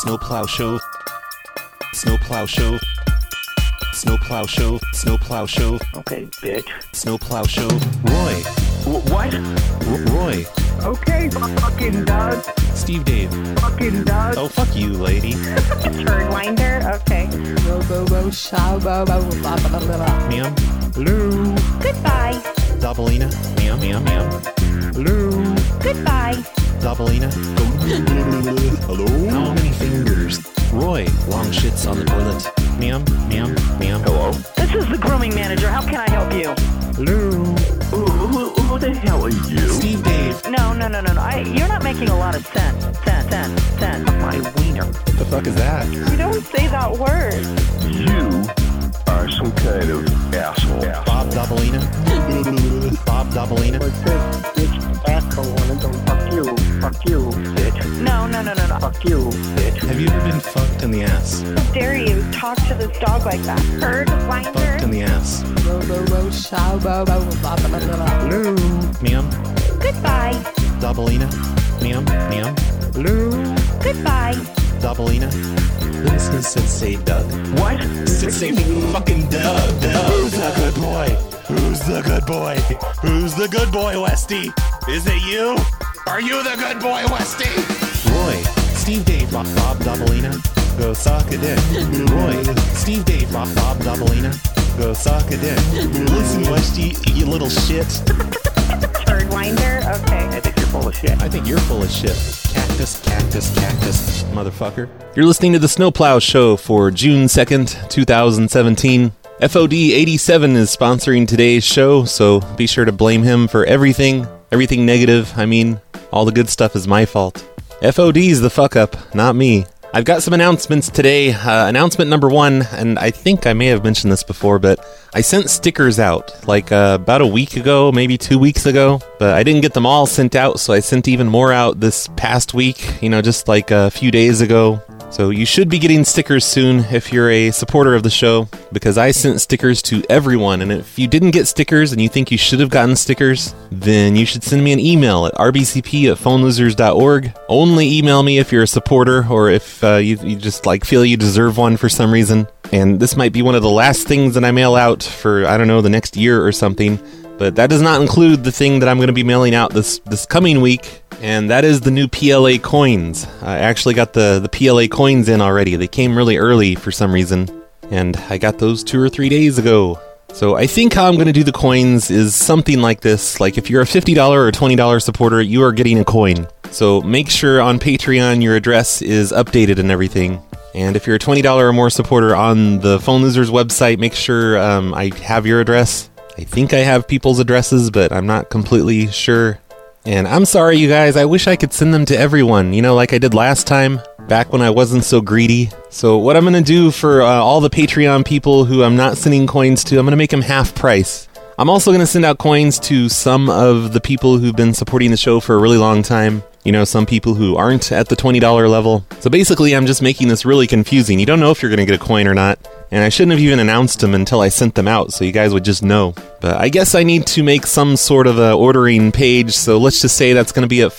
Snowplow Show. Snowplow Show. Snowplow Show. Snowplow Show. Okay, bitch. Snowplow Show. Roy. What? Roy. Okay, fucking Doug. Steve Dave. Fucking Doug. Oh, fuck you, lady. Birdwinder, okay. Meow. Hello. Goodbye. Doubleina. Meow, meow, meow. Hello. Goodbye. Doubleina. Hello. How many fingers? Roy. Long shits on the toilet. Meow, meow, meow. Hello? This is the grooming manager. How can I help you? Hello. Who the hell are you? Steve Dave. No. You're not making a lot of sense. My wiener. What the fuck is that? You don't say that word. You are some kind of asshole. Bob Doubleina. Bob Doubleina. Fuck you, bitch. No. Fuck you, bitch. Have you ever been fucked in the ass? How dare you talk to this dog like that? Birdwinder. Fucked in the ass. Hello. Meow. Goodbye. Doubleina. Meow, meow. Hello. Goodbye. Doubleina. This is Sensei Doug. What? Sensei fucking Doug. Who's the good boy? Who's the good boy? Who's the good boy, Westy? Is it you? Are you the good boy, Westy? Roy. Steve Dave. Bob Doubleina. Go suck a dick. Roy. Steve Dave. Bob Doubleina. Go suck a dick. Listen, Westy, you little shit. Birdwinder, okay. I think you're full of shit. I think you're full of shit. Cactus, motherfucker. You're listening to the Snowplow Show for June 2nd, 2017. FOD 87 is sponsoring today's show, so be sure to blame him for everything negative. I mean, all the good stuff is my fault. FOD's the fuck up, not me. I've got some announcements today. Announcement number 1, and I think I may have mentioned this before, but I sent stickers out like about a week ago, maybe 2 weeks ago, but I didn't get them all sent out, so I sent even more out this past week, just like a few days ago. So you should be getting stickers soon if you're a supporter of the show, because I sent stickers to everyone, and if you didn't get stickers and you think you should have gotten stickers, then you should send me an email at rbcp@phonelosers.org. Only email me if you're a supporter, or if you just feel you deserve one for some reason. And this might be one of the last things that I mail out for, I don't know, the next year or something. But that does not include the thing that I'm going to be mailing out this coming week, and that is the new PLA coins. I actually got the PLA coins in already. They came really early for some reason, and I got those 2 or 3 days ago. So I think how I'm going to do the coins is something like this. Like if you're a $50 or $20 supporter, you are getting a coin. So make sure on Patreon your address is updated and everything. And if you're a $20 or more supporter on the Phone Losers website, make sure I have your address. I think I have people's addresses, but I'm not completely sure. And I'm sorry, you guys. I wish I could send them to everyone, like I did last time, back when I wasn't so greedy. So what I'm going to do for all the Patreon people who I'm not sending coins to, I'm going to make them half price. I'm also going to send out coins to some of the people who've been supporting the show for a really long time. Some people who aren't at the $20 level. So basically, I'm just making this really confusing. You don't know if you're going to get a coin or not. And I shouldn't have even announced them until I sent them out, so you guys would just know. But I guess I need to make some sort of a ordering page, so let's just say that's going to be at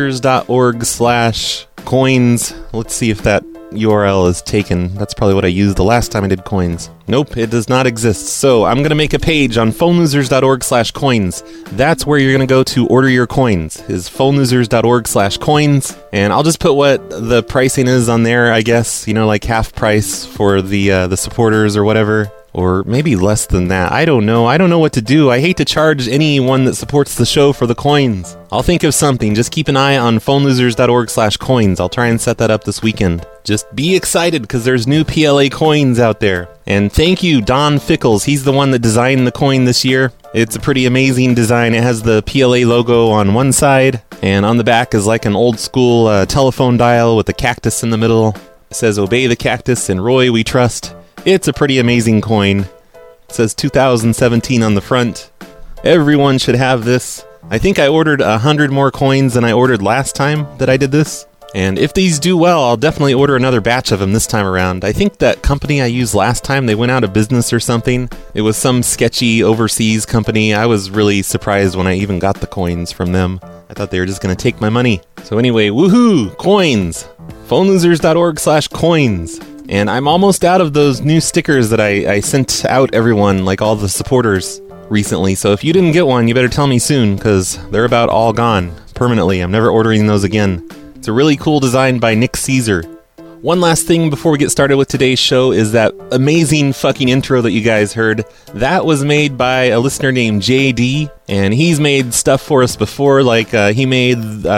phonelosers.org/coins. Let's see if that URL is taken. That's probably what I used the last time I did coins. Nope, it does not exist. So I'm going to make a page on phonelosers.org/coins. That's where you're going to go to order your coins, is phonelosers.org/coins. And I'll just put what the pricing is on there, I guess, like half price for the supporters or whatever. Or maybe less than that. I don't know. I don't know what to do. I hate to charge anyone that supports the show for the coins. I'll think of something. Just keep an eye on phonelosers.org/coins. I'll try and set that up this weekend. Just be excited because there's new PLA coins out there. And thank you, Don Fickles. He's the one that designed the coin this year. It's a pretty amazing design. It has the PLA logo on one side, and on the back is like an old school telephone dial with a cactus in the middle. It says, "Obey the cactus, and Roy we trust." It's a pretty amazing coin. It says 2017 on the front. Everyone should have this. I think I ordered 100 more coins than I ordered last time that I did this. And if these do well, I'll definitely order another batch of them this time around. I think that company I used last time, they went out of business or something. It was some sketchy overseas company. I was really surprised when I even got the coins from them. I thought they were just going to take my money. So anyway, woohoo! Coins! phonelosers.org/coins. And I'm almost out of those new stickers that I sent out everyone, like all the supporters recently. So if you didn't get one, you better tell me soon, because they're about all gone permanently. I'm never ordering those again. It's a really cool design by Nick Caesar. One last thing before we get started with today's show is that amazing fucking intro that you guys heard. That was made by a listener named JD, and he's made stuff for us before, like he made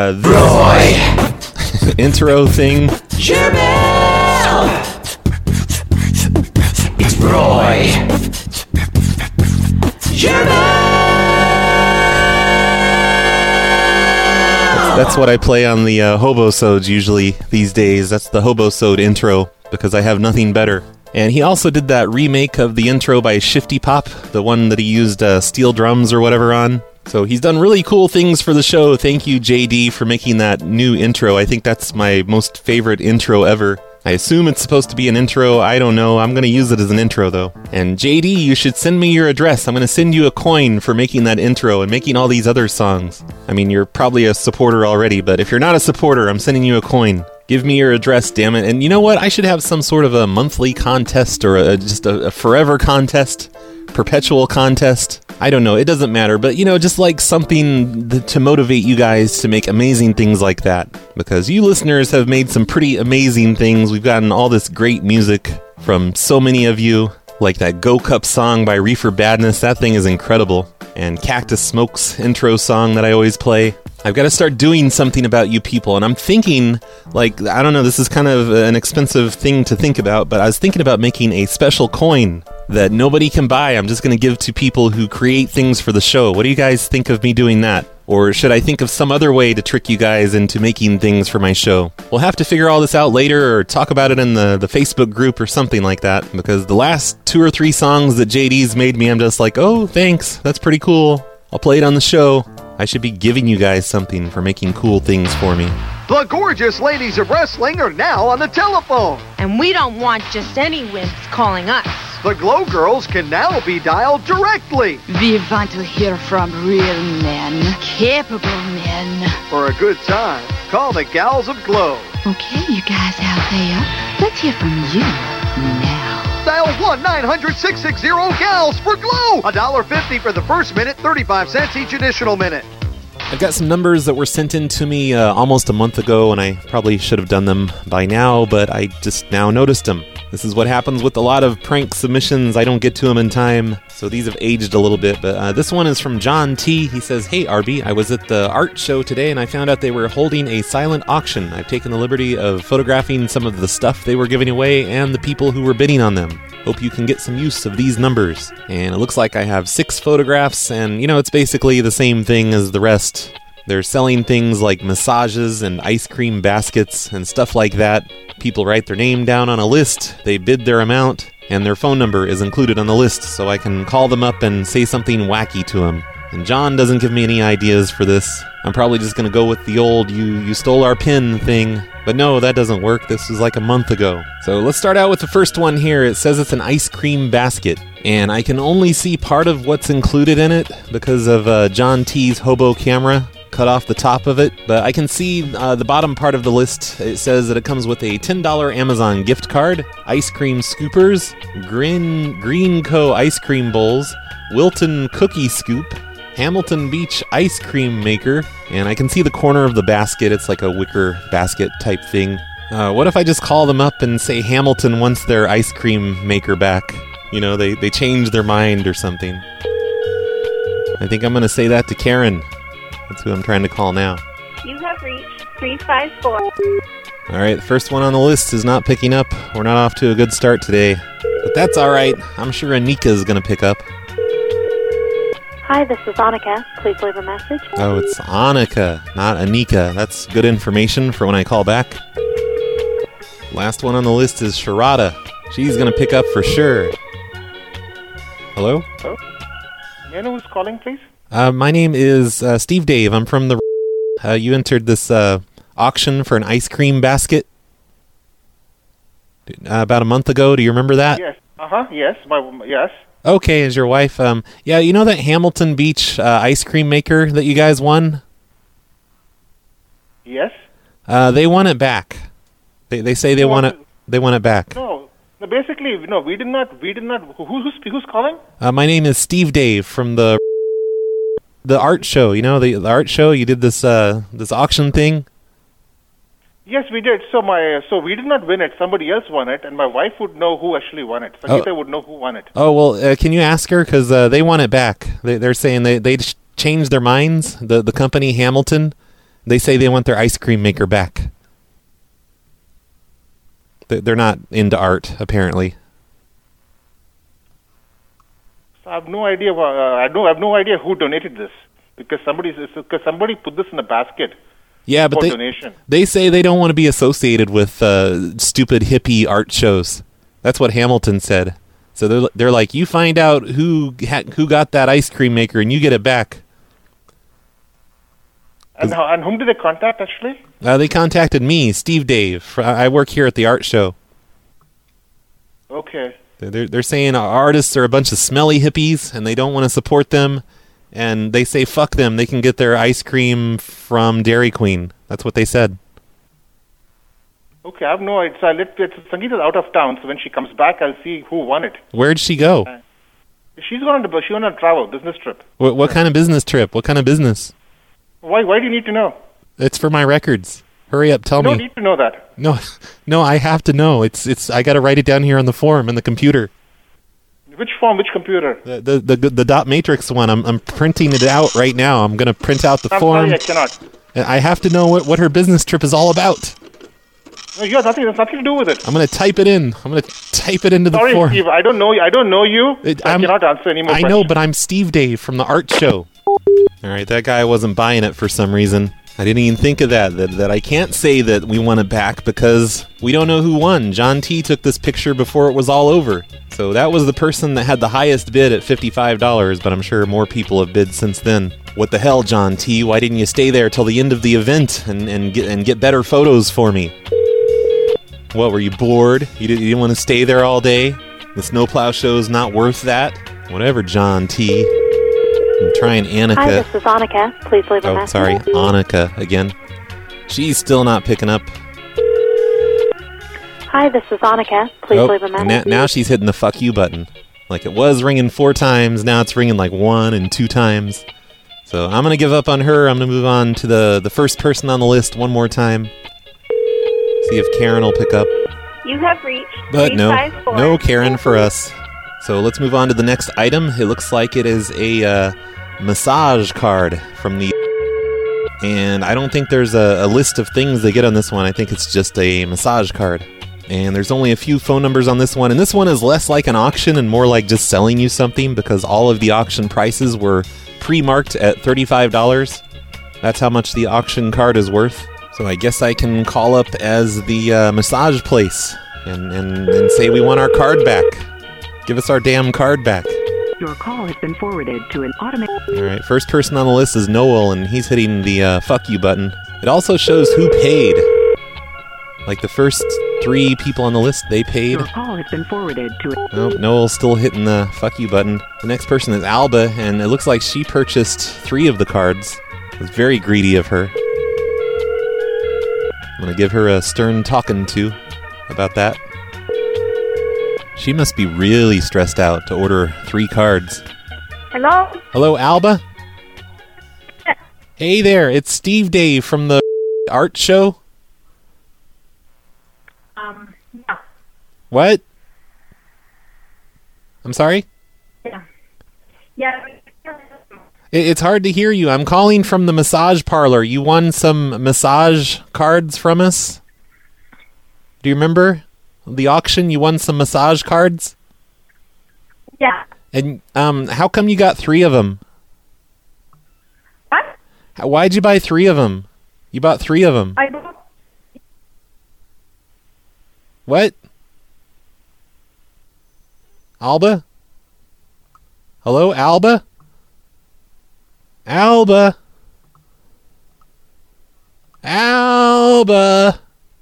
this intro thing. It's Roy. That's what I play on the Hobosodes usually these days. That's the Hobosode intro, because I have nothing better. And he also did that remake of the intro by Shifty Pop, the one that he used steel drums or whatever on. So he's done really cool things for the show. Thank you, JD, for making that new intro. I think that's my most favorite intro ever. I assume it's supposed to be an intro. I don't know. I'm going to use it as an intro, though. And JD, you should send me your address. I'm going to send you a coin for making that intro and making all these other songs. I mean, you're probably a supporter already, but if you're not a supporter, I'm sending you a coin. Give me your address, damn it. And you know what? I should have some sort of a monthly contest or just a forever contest. Perpetual contest. I don't know. It doesn't matter. But, just like something to motivate you guys to make amazing things like that. Because you listeners have made some pretty amazing things. We've gotten all this great music from so many of you. Like that Go Cup song by Reefer Badness. That thing is incredible. And Cactus Smoke's intro song that I always play. I've got to start doing something about you people, and I'm thinking, I don't know, this is kind of an expensive thing to think about, but I was thinking about making a special coin that nobody can buy. I'm just going to give to people who create things for the show. What do you guys think of me doing that? Or should I think of some other way to trick you guys into making things for my show? We'll have to figure all this out later, or talk about it in the Facebook group or something like that, because the last 2 or 3 songs that JD's made me, I'm just like, oh, thanks, that's pretty cool. I'll play it on the show. I should be giving you guys something for making cool things for me. The gorgeous ladies of wrestling are now on the telephone. And we don't want just any wimps calling us. The Glow Girls can now be dialed directly. We want to hear from real men, capable men. For a good time, call the Gals of Glow. Okay, you guys out there, let's hear from you now. Dial 1-900-660-GALS for Glow. $1.50 for the first minute, 35 cents each additional minute. I've got some numbers that were sent in to me almost a month ago, and I probably should have done them by now, but I just now noticed them. This is what happens with a lot of prank submissions. I don't get to them in time, so these have aged a little bit. But this one is from John T. He says, "Hey, Arby, I was at the art show today, and I found out they were holding a silent auction. I've taken the liberty of photographing some of the stuff they were giving away and the people who were bidding on them. Hope you can get some use of these numbers." And it looks like I have 6 photographs, and, it's basically the same thing as the rest. They're selling things like massages and ice cream baskets and stuff like that. People write their name down on a list, they bid their amount, and their phone number is included on the list, so I can call them up and say something wacky to them. And John doesn't give me any ideas for this. I'm probably just going to go with the old you stole our pin thing. But no, that doesn't work. This was like a month ago. So let's start out with the first one here. It says it's an ice cream basket. And I can only see part of what's included in it because of John T's hobo camera cut off the top of it. But I can see the bottom part of the list. It says that it comes with a $10 Amazon gift card, ice cream scoopers, Green Co. ice cream bowls, Wilton cookie scoop, Hamilton Beach ice cream maker, and I can see the corner of the basket. It's like a wicker basket type thing. What if I just call them up and say Hamilton wants their ice cream maker back? They changed their mind or something. I think I'm going to say that to Karen. That's who I'm trying to call now. You have reached 354. All right, the first one on the list is not picking up. We're not off to a good start today. But that's all right. I'm sure Anika's going to pick up. Hi, this is Annika. Please leave a message. Oh, it's Annika, not Anika. That's good information for when I call back. Last one on the list is Sharada. She's going to pick up for sure. Hello? Hello? May I know who's calling, please? My name is Steve Dave. I'm from the... you entered this auction for an ice cream basket about a month ago. Do you remember that? Yes. Yes. Yes. Okay, is your wife... yeah, you know that Hamilton Beach ice cream maker that you guys won? Yes. They won it back. They say they want it back. No, basically, no, we did not. Who's calling? My name is Steve Dave from the art show. You know, the art show. You did this auction thing. Yes, we did. So we did not win it. Somebody else won it, and my wife would know who actually won it. Sangeeta would know who won it. Oh well, can you ask her because they want it back? They're saying they changed their minds. The company Hamilton, they say they want their ice cream maker back. They're not into art apparently. So I have no idea. I have no idea who donated this because somebody put this in a basket. Yeah, but they say they don't want to be associated with stupid hippie art shows. That's what Hamilton said. So they're like, you find out who got that ice cream maker and you get it back. And whom did they contact actually? They contacted me, Steve Dave. I work here at the art show. Okay. They're saying artists are a bunch of smelly hippies and they don't want to support them. And they say, fuck them, they can get their ice cream from Dairy Queen. That's what they said. Okay, I have no idea. So Sangeeta's out of town, so when she comes back, I'll see who won it. Where'd she go? She went on a travel, business trip. What kind of business trip? What kind of business? Why do you need to know? It's for my records. Hurry up, tell me. You don't need to know that. No, I have to know. It's. I got to write it down here on the form in the computer. Which form? Which computer? The dot matrix one. I'm printing it out right now. I'm gonna print out the form. Sorry, I cannot. I have to know what her business trip is all about. No, you have nothing. There's nothing to do with it. I'm gonna type it in. I'm gonna type it into the form. Sorry, Steve. I don't know you. I cannot answer any more questions. I know, but I'm Steve Dave from the art show. All right, that guy wasn't buying it for some reason. I didn't even think of that I can't say that we want it back because we don't know who won. John T. took this picture before it was all over. So that was the person that had the highest bid at $55, but I'm sure more people have bid since then. What the hell, John T.? Why didn't you stay there till the end of the event and get better photos for me? What, were you bored? You didn't want to stay there all day? The Snowplow Show's not worth that? Whatever, John T. I'm trying Annika. Hi, this is Annika. Please leave a message. Oh, sorry, Annika again. She's still not picking up. Hi, this is Annika. Please leave a message. Now she's hitting the fuck you button. Like it was ringing 4 times, now it's ringing like 1 and 2 times. So I'm going to give up on her. I'm going to move on to the first person on the list one more time. See if Karen will pick up. You have reached But no Karen for us. So let's move on to the next item. It looks like it is a massage card from the... And I don't think there's a list of things they get on this one. I think it's just a massage card. And there's only a few phone numbers on this one. And this one is less like an auction and more like just selling you something because all of the auction prices were pre-marked at $35. That's how much the auction card is worth. So I guess I can call up as the massage place and say we want our card back. Give us our damn card back. Your call has been forwarded to an automated... Alright, first person on the list is Noel, and he's hitting the fuck you button. It also shows who paid. Like the first 3 people on the list, they paid. Your call has been forwarded to... Oh, Noel's still hitting the fuck you button. The next person is Alba, and it looks like she purchased 3 of the cards. It was very greedy of her. I'm gonna give her a stern talking to about that. She must be really stressed out to order 3 cards. Hello? Hello, Alba? Hey there, it's Steve Dave from the art show. Yeah. What? I'm sorry? Yeah. Yeah. It's hard to hear you. I'm calling from the massage parlor. You won some massage cards from us? Do you remember? The auction, you won some massage cards? Yeah. And how come you got 3 of them? What? Why'd you buy 3 of them? You bought 3 of them. I don't... What? Alba? Hello, Alba? Alba? Alba?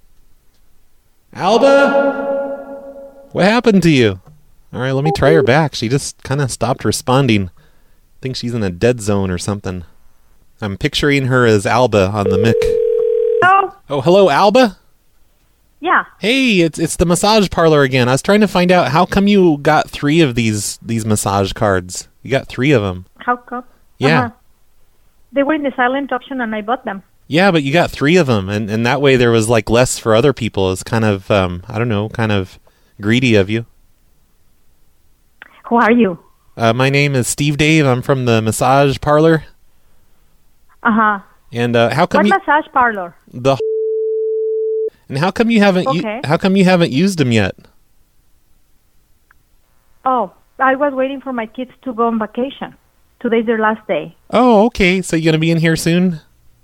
Alba? What happened to you? Alright, let me try her back. She just kind of stopped responding. I think she's in a dead zone or something. I'm picturing her as Alba on the mic. Hello? Oh, hello, Alba? Yeah. Hey, it's the massage parlor again. I was trying to find out how come you got 3 of these massage cards. You got 3 of them. How come? Yeah. They were in the silent option, and I bought them. Yeah, but you got 3 of them, and that way there was like less for other people. It's kind of I don't know, kind of greedy of you. Who are you? My name is Steve Dave. I'm from the massage parlor. And how come what massage parlor? And how come you haven't how come you haven't used them yet? Oh, I was waiting for my kids to go on vacation. Today's their last day. Oh, okay. So you're gonna be in here soon?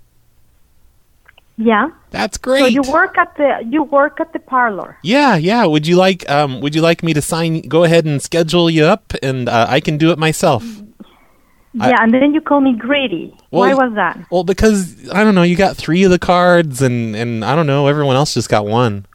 Yeah. That's great. So you work at the parlor. Yeah. Would you like me to go ahead and schedule you up, and I can do it myself? Yeah, and then you call me greedy. Why was that? Well, because I don't know, you got 3 of the cards, and I don't know, everyone else just got 1.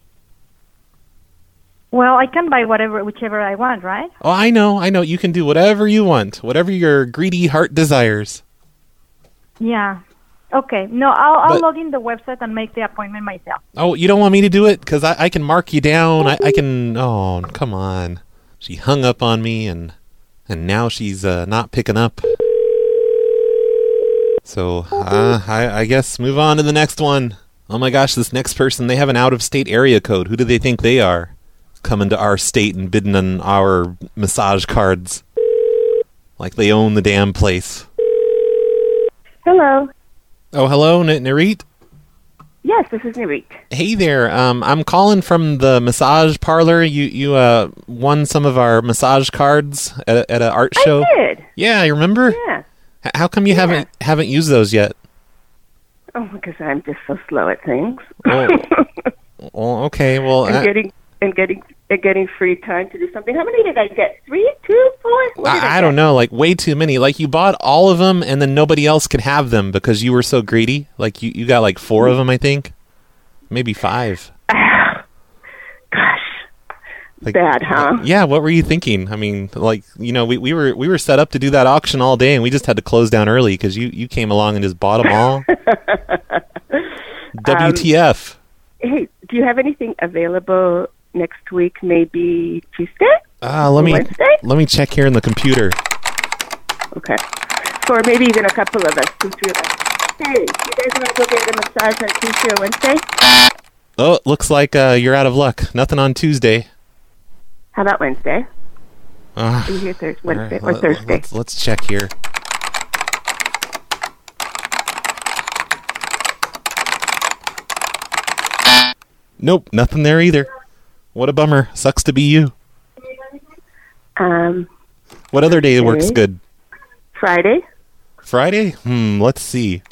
Well, I can buy whichever I want, right? Oh, I know. You can do whatever you want, whatever your greedy heart desires. Yeah. Okay. No, I'll log in the website and make the appointment myself. Oh, you don't want me to do it? Because I can mark you down. I can... Oh, come on. She hung up on me, and now she's not picking up. So, I guess move on to the next one. Oh my gosh, this next person, they have an out-of-state area code. Who do they think they are? Coming to our state and bidding on our massage cards. Like they own the damn place. Hello. Oh, hello, Narit? Yes, this is Narit. Hey there. I'm calling from the massage parlor. You won some of our massage cards at an art show. I did. Yeah, you remember? Yeah. How come you haven't used those yet? Oh, because I'm just so slow at things. Well, okay. Well, and getting free time to do something. How many did I get? 3, 2, 4? I don't know. Like way too many. Like you bought all of them, and then nobody else could have them because you were so greedy. Like you got like 4 of them, I think, maybe 5. Gosh, like, bad, huh? Yeah. What were you thinking? I mean, like we were set up to do that auction all day, and we just had to close down early because you came along and just bought them all. WTF? Hey, do you have anything available next week? Maybe Tuesday? Wednesday? Let me check here in the computer. Okay. Or maybe even a couple of us, 2, 3 of us. Hey, you guys want to go get a massage on Tuesday or Wednesday? Oh, it looks like you're out of luck. Nothing on Tuesday. How about Wednesday? Are you here Wednesday or Thursday? Let's check here. Nope, nothing there either. What a bummer. Sucks to be you. What other day works good? Friday. Friday? Let's see.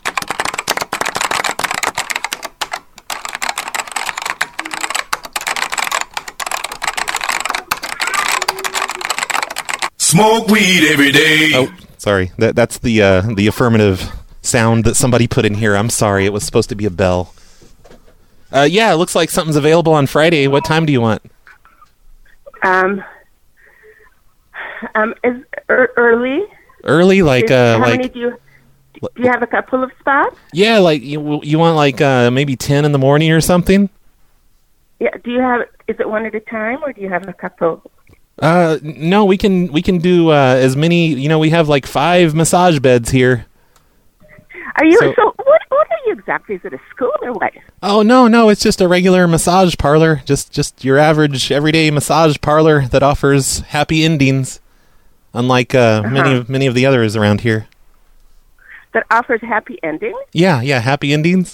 Smoke weed every day. Oh, sorry. That's the affirmative sound that somebody put in here. I'm sorry. It was supposed to be a bell. Yeah, it looks like something's available on Friday. What time do you want? Is early? Early, like how many do you have a couple of spots? Yeah, like you want like maybe 10 in the morning or something? Yeah. Is it one at a time, or do you have a couple? No, we can do as many. We have like 5 massage beds here. Are you so what are you exactly? Is it a school or what? Oh no, it's just a regular massage parlor. Just your average everyday massage parlor that offers happy endings, unlike many of the others around here. That offers happy endings? Yeah, happy endings.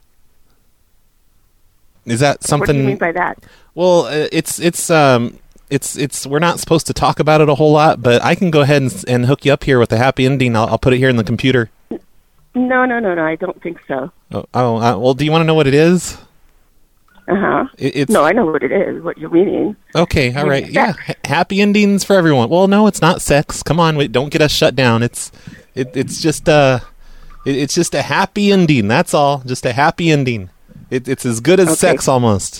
Is that something? What do you mean by that? Well, it's we're not supposed to talk about it a whole lot, but I can go ahead and hook you up here with the happy ending. I'll put it here in the computer. No, I don't think so. Well, do you want to know what it is? No, I know what it is, what you're meaning. Okay, all right. Yeah, happy endings for everyone. Well, no, it's not sex. Come on, don't get us shut down. It's just a happy ending. That's all. Just a happy ending. It's as good as sex almost.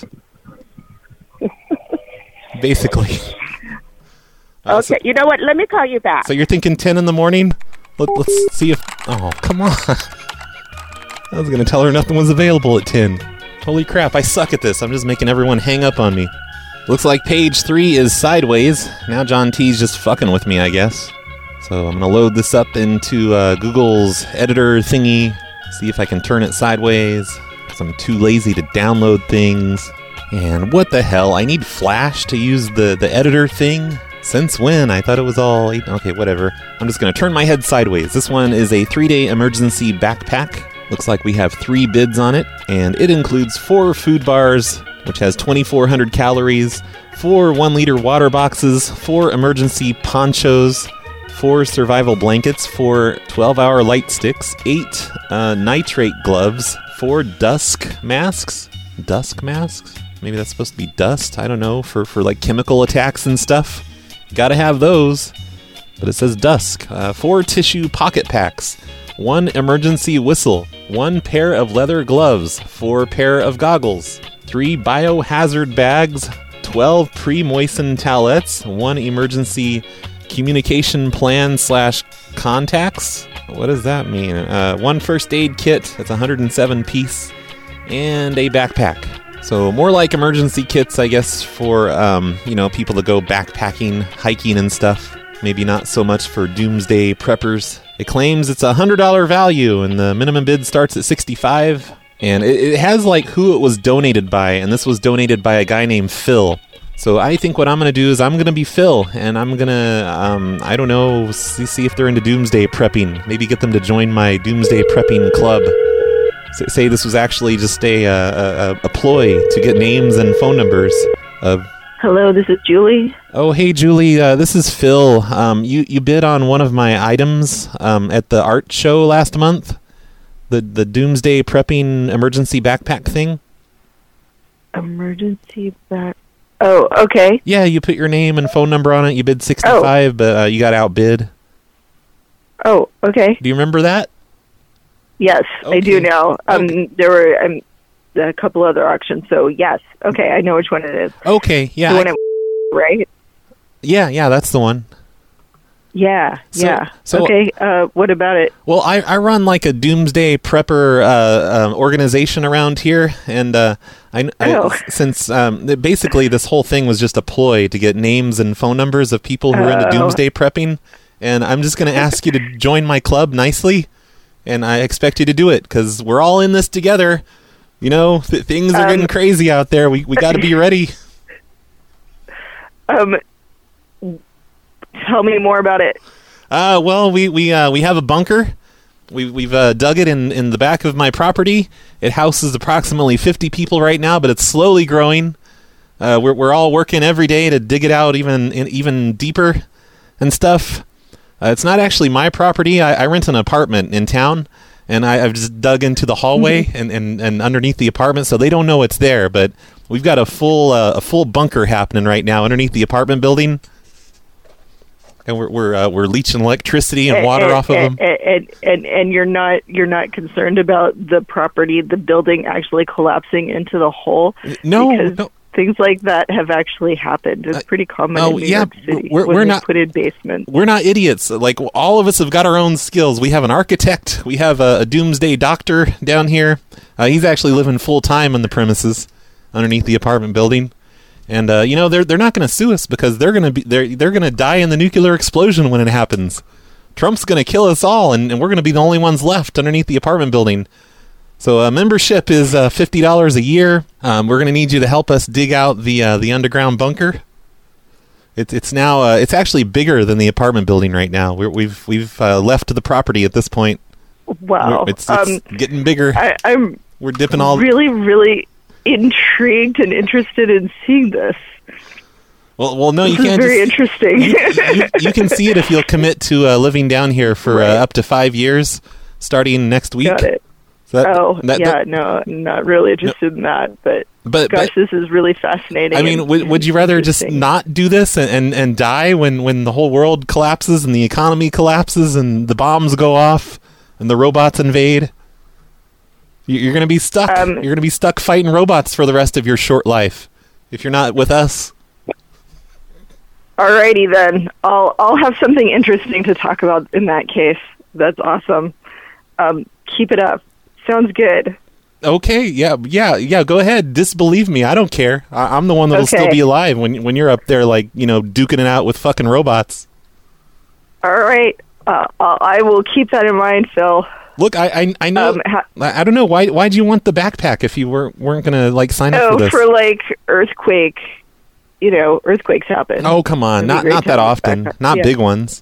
Basically. Okay, you know what? Let me call you back. So you're thinking 10 in the morning? Let's see if... Oh, come on. I was going to tell her nothing was available at 10. Holy crap, I suck at this. I'm just making everyone hang up on me. Looks like page 3 is sideways. Now John T's just fucking with me, I guess. So I'm going to load this up into Google's editor thingy. See if I can turn it sideways. Because I'm too lazy to download things. And what the hell? I need Flash to use the editor thing? Since when? I thought it was all... Okay, whatever. I'm just going to turn my head sideways. This one is a 3-day emergency backpack. Looks like we have 3 bids on it. And it includes 4 food bars, which has 2,400 calories, 4 1-liter water boxes, 4 emergency ponchos, 4 survival blankets, 4 12-hour light sticks, 8 nitrate gloves, 4 dusk masks? Dusk masks? Maybe that's supposed to be dust? I don't know, for like chemical attacks and stuff. Gotta have those. But it says dusk. 4 tissue pocket packs, 1 emergency whistle, 1 pair of leather gloves, 4 pair of goggles, 3 biohazard bags, 12 pre-moistened towelettes, 1 emergency communication plan / contacts. What does that mean? 1 first aid kit, that's 107 piece, and a backpack. So more like emergency kits, I guess, for people to go backpacking, hiking and stuff. Maybe not so much for doomsday preppers. It claims it's a $100 value, and the minimum bid starts at $65. And it has like who it was donated by, and this was donated by a guy named Phil. So I think what I'm going to do is I'm going to be Phil, and I'm going to, I don't know, see if they're into doomsday prepping. Maybe get them to join my doomsday prepping club. Say this was actually just a ploy to get names and phone numbers of... Hello, this is Julie. Oh, hey, Julie, this is Phil. You bid on one of my items at the art show last month. The doomsday prepping emergency backpack thing. Emergency back... Oh, okay. Yeah, you put your name and phone number on it. You bid $65, but you got outbid. Oh, okay. Do you remember that? Yes, Okay. I do now. Okay. There were a couple other auctions, so yes. Okay, I know which one it is. Okay, yeah. The one right? Yeah, that's the one. Yeah. So, okay, what about it? Well, I run like a doomsday prepper organization around here, and since basically this whole thing was just a ploy to get names and phone numbers of people who are into doomsday prepping, and I'm just going to ask you to join my club nicely, and I expect you to do it, because we're all in this together. You know, things are getting crazy out there. We got to be ready. Tell me more about it. Well, we have a bunker. We've dug it in the back of my property. It houses approximately 50 people right now, but it's slowly growing. We're all working every day to dig it out even deeper and stuff. It's not actually my property. I rent an apartment in town, and I've just dug into the hallway and underneath the apartment, so they don't know it's there. But we've got a full bunker happening right now underneath the apartment building. And we're leeching electricity and water off of them. And you're not concerned about the property, the building actually collapsing into the hole? No, because things like that have actually happened. It's pretty common in New York City. We're not put in basements. We're not idiots. Like, all of us have got our own skills. We have an architect. We have a doomsday doctor down here. He's actually living full time on the premises underneath the apartment building. And they're not going to sue us because they're going to die in the nuclear explosion when it happens. Trump's going to kill us all, and we're going to be the only ones left underneath the apartment building. So membership is $50 a year. We're going to need you to help us dig out the underground bunker. It's now it's actually bigger than the apartment building right now. We've left the property at this point. Wow, it's getting bigger. We're dipping all really intrigued and interested in seeing this. Well, no, you this can't. Is very interesting. You can see it if you'll commit to living down here for up to 5 years, starting next week. Got it. So no, I'm not really interested in that. But gosh, this is really fascinating. I mean, would you rather just not do this and die when the whole world collapses and the economy collapses and the bombs go off and the robots invade? You're going to be stuck. You're going to be stuck fighting robots for the rest of your short life if you're not with us. Alrighty then. I'll have something interesting to talk about in that case. That's awesome. Keep it up. Sounds good. Okay, yeah. Go ahead, disbelieve me. I don't care. I'm the one that'll still be alive when you're up there, like, duking it out with fucking robots. All right, I will keep that in mind, Phil. Look, I know. I don't know why do you want the backpack if you weren't gonna like sign up for this? For like earthquake. Earthquakes happen. Oh, come on, not that often, not big ones.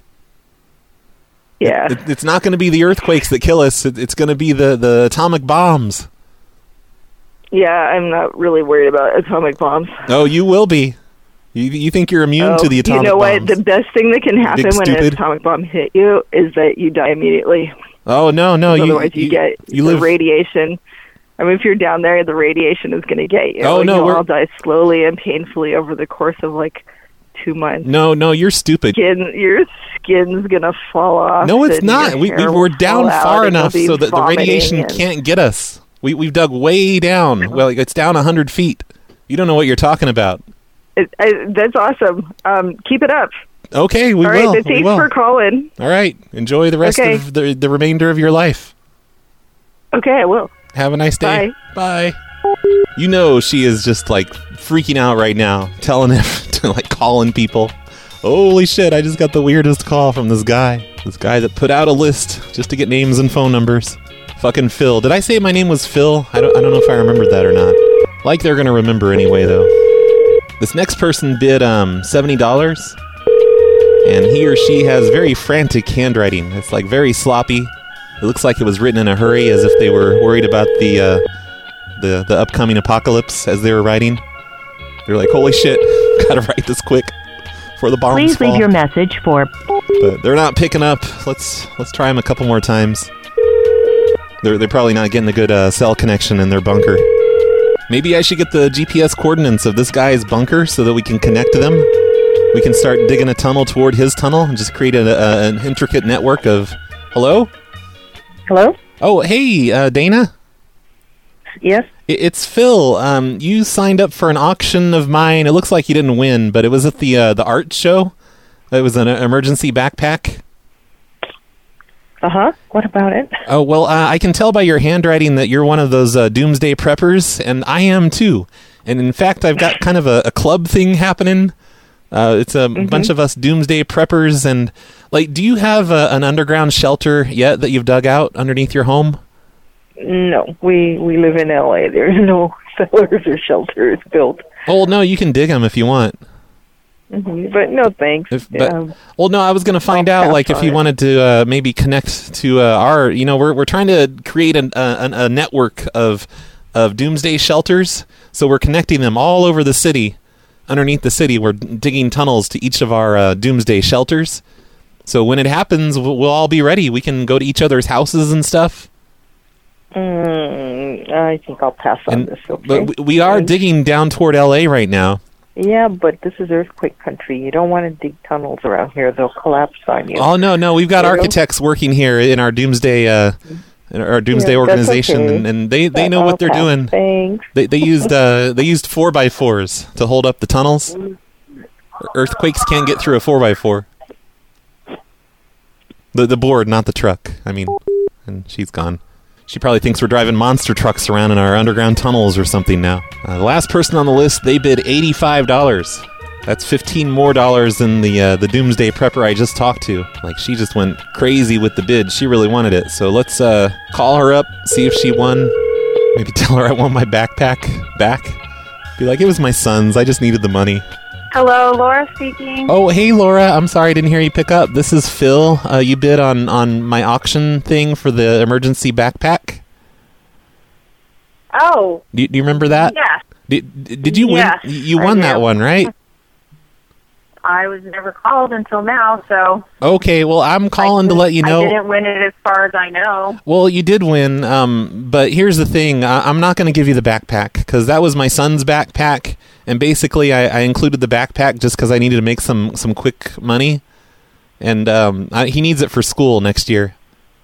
Yeah, it's not going to be the earthquakes that kill us. It's going to be the atomic bombs. Yeah, I'm not really worried about atomic bombs. Oh, you will be. You think you're immune to the atomic bombs? You know what? The best thing that can happen when an atomic bomb hit you is that you die immediately. Oh, no. Otherwise, you get the radiation. I mean, if you're down there, the radiation is going to get you. Oh, no. You'll all die slowly and painfully over the course of, 2 months. No, you're stupid. Your skin's going to fall off. No, it's not. We're down far enough so that the radiation can't get us. We've dug way down. Well, it's down 100 feet. You don't know what you're talking about. That's awesome. Keep it up. Okay, we will. All right, thanks for calling. All right, enjoy the rest of the remainder of your life. Okay, I will. Have a nice day. Bye. She is just freaking out right now, telling him to calling people. Holy shit, I just got the weirdest call from this guy. This guy that put out a list just to get names and phone numbers. Fucking Phil. Did I say my name was Phil? I don't know if I remembered that or not. They're gonna remember anyway, though. This next person bid $70, and he or she has very frantic handwriting. It's very sloppy. It looks like it was written in a hurry, as if they were worried about the upcoming apocalypse as they were writing. They're like, holy shit, gotta write this quick before the bombs Please fall. leave your message for... But they're not picking up. Let's try them a couple more times. They're probably not getting a good cell connection in their bunker. Maybe I should get the GPS coordinates of this guy's bunker so that we can connect to them. We can start digging a tunnel toward his tunnel and just create an intricate network of... Hello? Hello? Oh, hey, Dana? Yes? It's Phil. You signed up for an auction of mine. It looks like you didn't win, but it was at the art show. It was an emergency backpack. Uh-huh. What about it? Oh, well, I can tell by your handwriting that you're one of those doomsday preppers, and I am too. And in fact, I've got kind of a club thing happening. It's a bunch of us doomsday preppers, and do you have an underground shelter yet that you've dug out underneath your home? No, we live in LA. There's no cellars or shelters built. Oh, no, you can dig them if you want. But no, thanks. No, I was going to find out, if you wanted to maybe connect to our, we're trying to create a network of doomsday shelters. So we're connecting them all over the city. Underneath the city, we're digging tunnels to each of our doomsday shelters. So when it happens, we'll all be ready. We can go to each other's houses and stuff. I think I'll pass on this. Okay? But we are digging down toward LA right now. Yeah, but this is earthquake country. You don't want to dig tunnels around here; they'll collapse on you. Oh no, we've got architects working here in our doomsday organization, okay. and they know what they're doing. Thanks. They used 4x4s to hold up the tunnels. Earthquakes can't get through a 4x4. The board, not the truck. I mean, and she's gone. She probably thinks we're driving monster trucks around in our underground tunnels or something now. The last person on the list, they bid $85. That's $15 more than the Doomsday Prepper I just talked to. She just went crazy with the bid. She really wanted it. So let's call her up, see if she won. Maybe tell her I want my backpack back. Be like, it was my son's. I just needed the money. Hello, Laura speaking. Oh, hey, Laura. I'm sorry I didn't hear you pick up. This is Phil. You bid on my auction thing for the emergency backpack. Oh. Do you remember that? Yeah. Did you win? Yes, You won that one, right? I was never called until now, so... Okay, well, I'm calling to let you know... I didn't win it as far as I know. Well, you did win, but here's the thing. I'm not going to give you the backpack, because that was my son's backpack, and basically I included the backpack just because I needed to make some quick money, and he needs it for school next year.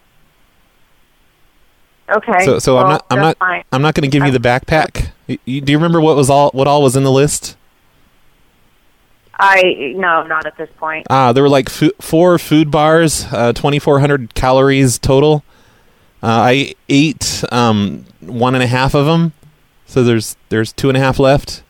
Okay. So well, I'm not going to give you the backpack. Do you remember what all was in the list? No, not at this point. There were 4 food bars, 2,400 calories total. I ate 1.5 of them, so there's 2.5 left.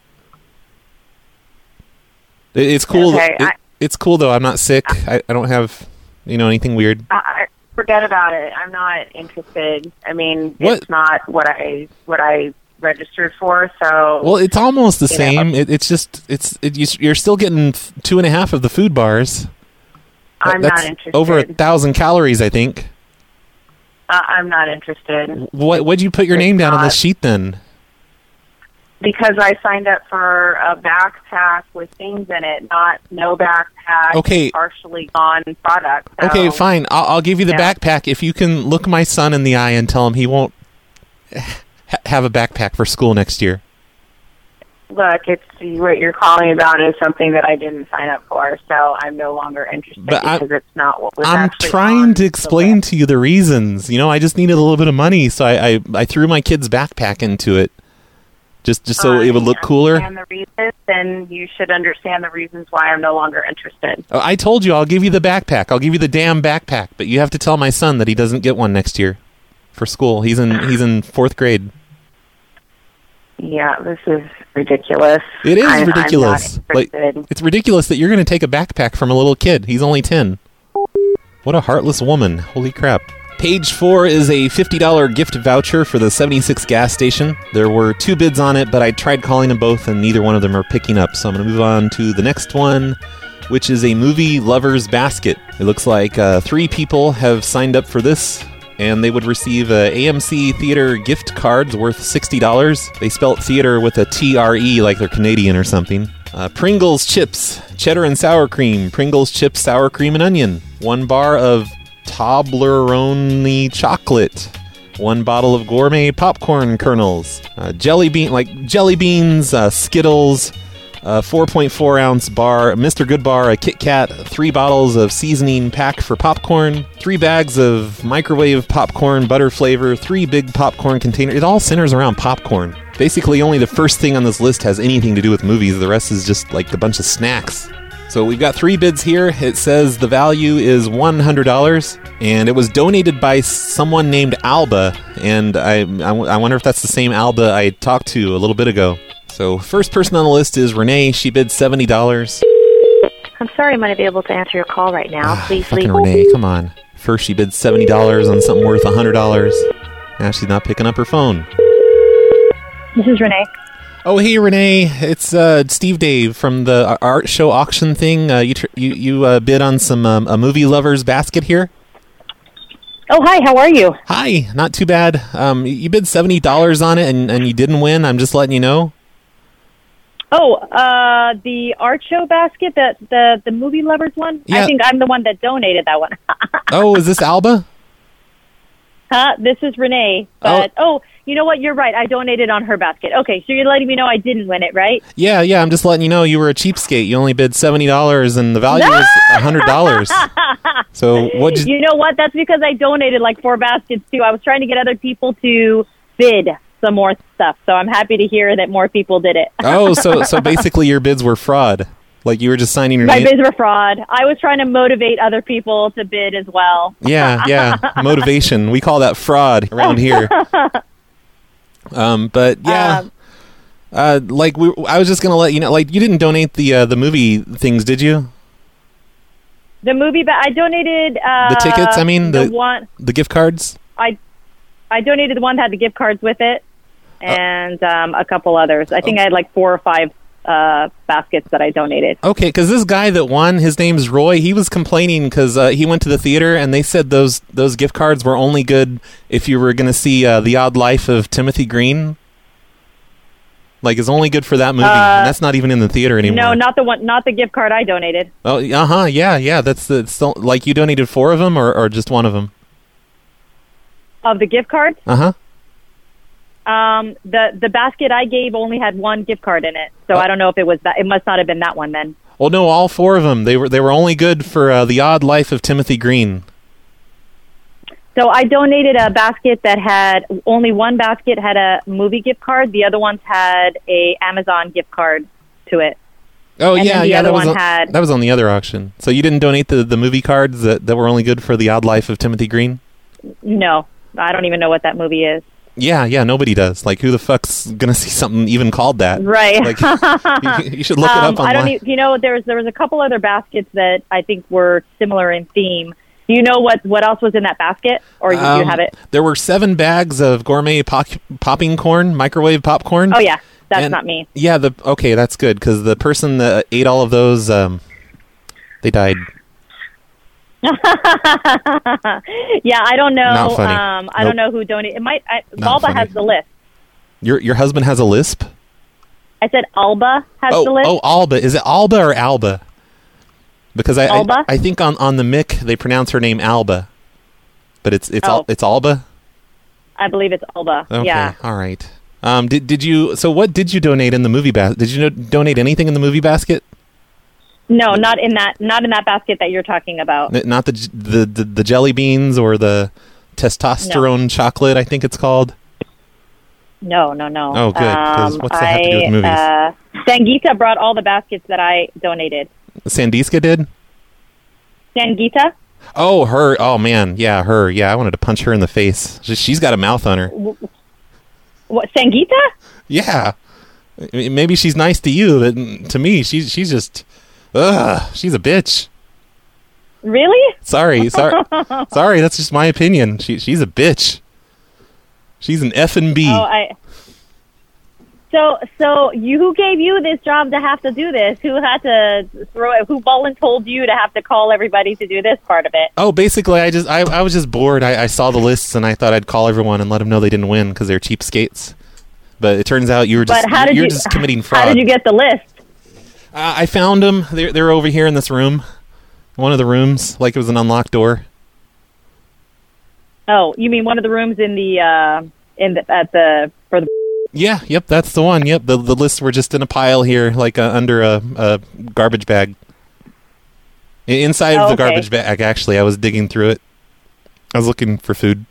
It's cool. Okay, it's cool though. I'm not sick. I don't have anything weird. Forget about it. I'm not interested. I mean, What? it's not what I registered for. So Well, it's almost the same. You're still getting 2.5 of the food bars. I'm That's not interested. over 1,000 calories, I think. I'm not interested. What'd you put your name down on this sheet then? Because I signed up for a backpack with things in it, not no backpack. Okay. Partially gone product. So, Okay, fine. I'll give you the backpack if you can look my son in the eye and tell him he won't have a backpack for school next year. Look, it's what you're calling about is something that I didn't sign up for, so I'm no longer interested because it's not what was I'm actually trying to explain to you the reasons. I just needed a little bit of money, so I threw my kid's backpack into it. Just so it would look cooler. And the reasons, then you should understand the reasons why I'm no longer interested. I told you I'll give you the backpack. I'll give you the damn backpack, but you have to tell my son that he doesn't get one next year for school. He's in 4th grade. Yeah, this is ridiculous. It is ridiculous. I'm not interested. It's ridiculous that you're going to take a backpack from a little kid. He's only 10. What a heartless woman. Holy crap. Page 4 is a $50 gift voucher for the 76 gas station. There were 2 bids on it, but I tried calling them both, and neither one of them are picking up. So I'm going to move on to the next one, which is a movie lover's basket. It looks like 3 people have signed up for this, and they would receive AMC Theater gift cards worth $60. They spelt theater with a TRE like they're Canadian or something. Pringles chips, cheddar and sour cream, Pringles chips, sour cream and onion. 1 bar of Toblerone chocolate, 1 bottle of gourmet popcorn kernels, jelly beans, Skittles, 4.4 ounce bar, Mr. Goodbar, a Kit Kat, 3 bottles of seasoning pack for popcorn, 3 bags of microwave popcorn, butter flavor, 3 big popcorn containers. It all centers around popcorn. Basically, only the first thing on this list has anything to do with movies. The rest is just like a bunch of snacks. So we've got 3 bids here. It says the value is $100, and it was donated by someone named Alba, and I wonder if that's the same Alba I talked to a little bit ago. So first person on the list is Renee. She bid $70. I'm sorry I'm not able to answer your call right now. Please Fucking leave. Renee, come on. First she bid $70 on something worth $100. Now she's not picking up her phone. This is Renee. Oh, hey, Renee. It's Steve Dave from the art show auction thing. You bid on some a movie lover's basket here? Oh, hi. How are you? Hi. Not too bad. You bid $70 on it, and you didn't win. I'm just letting you know. Oh, the art show basket, the movie lovers one? Yeah. I think I'm the one that donated that one. Oh, is this Alba? This is Renee. But, you know what? You're right. I donated on her basket. Okay, so you're letting me know I didn't win it, right? Yeah. I'm just letting you know you were a cheapskate. You only bid $70, and the value was $100. So what? You know what? That's because I donated like 4 baskets, too. I was trying to get other people to bid some more stuff. So I'm happy to hear that more people did it. Oh, so basically your bids were fraud. Like you were just signing your name. My bids were fraud. I was trying to motivate other people to bid as well. Yeah. Motivation. We call that fraud around here. But yeah. I was just gonna let you know. Like you didn't donate the movie things, did you? The movie, but I donated the tickets. I mean the gift cards. I donated the one that had the gift cards with it, and a couple others. I think I had like 4 or 5 baskets that I donated. Okay, because this guy that won, his name's Roy. He was complaining because he went to the theater and they said those gift cards were only good if you were going to see The Odd Life of Timothy Green. Like, it's only good for that movie, and that's not even in the theater anymore. No, not the gift card I donated. Oh, yeah. That's like you donated 4 of them or just 1 of them. Of the gift cards? Uh-huh. The basket I gave only had 1 gift card in it, so I don't know if it was that. It must not have been that one then. Well, no, all 4 of them. They were only good for The Odd Life of Timothy Green. So I donated a basket that had only 1 basket had a movie gift card. The other ones had a Amazon gift card to it. Oh, and yeah. That was on the other auction. So you didn't donate the movie cards that were only good for The Odd Life of Timothy Green? No. I don't even know what that movie is. Yeah, nobody does. Like, who the fuck's gonna see something even called that? Right. Like, you should look it up online. There was a couple other baskets that I think were similar in theme. Do you know what else was in that basket, or you have it? There were 7 bags of gourmet popping corn, microwave popcorn. Oh yeah, that's not me. Yeah, okay, that's good, because the person that ate all of those, they died. Yeah, I don't know. Not funny. I don't know who donated. It might. Alba has the list. Your husband has a lisp? I said Alba has the list. Oh, Alba. Is it Alba or Alba? Because Alba? I think on the Mick they pronounce her name Alba, but it's Alba. I believe it's Alba. Okay, yeah. All right. Did you? So what did you donate in the movie basket? Did you donate anything in the movie basket? No, not in that basket that you're talking about. Not the jelly beans or the testosterone chocolate, I think it's called. No. Oh, good. 'Cause what's that have to do with movies? Sangeeta brought all the baskets that I donated. Sandiska did? Sangeeta? Oh, her. Oh, man. Yeah, her. Yeah, I wanted to punch her in the face. She's got a mouth on her. What, Sangeeta? Yeah. Maybe she's nice to you, but to me, she's just... she's a bitch. Really? Sorry. That's just my opinion. She's a bitch. She's an F&B. So who gave you this job to have to do this? Who had to who volunteered you to have to call everybody to do this part of it? Oh, basically, I was just bored. I saw the lists and I thought I'd call everyone and let them know they didn't win because they're cheapskates. But it turns out you were just committing fraud. How did you get the list? I found them. They're over here in this room. One of the rooms, like it was an unlocked door. Oh, you mean one of the rooms for the... Yeah, yep, that's the one. Yep, the lists were just in a pile here, like under a garbage bag. Inside of the garbage bag, actually, I was digging through it. I was looking for food.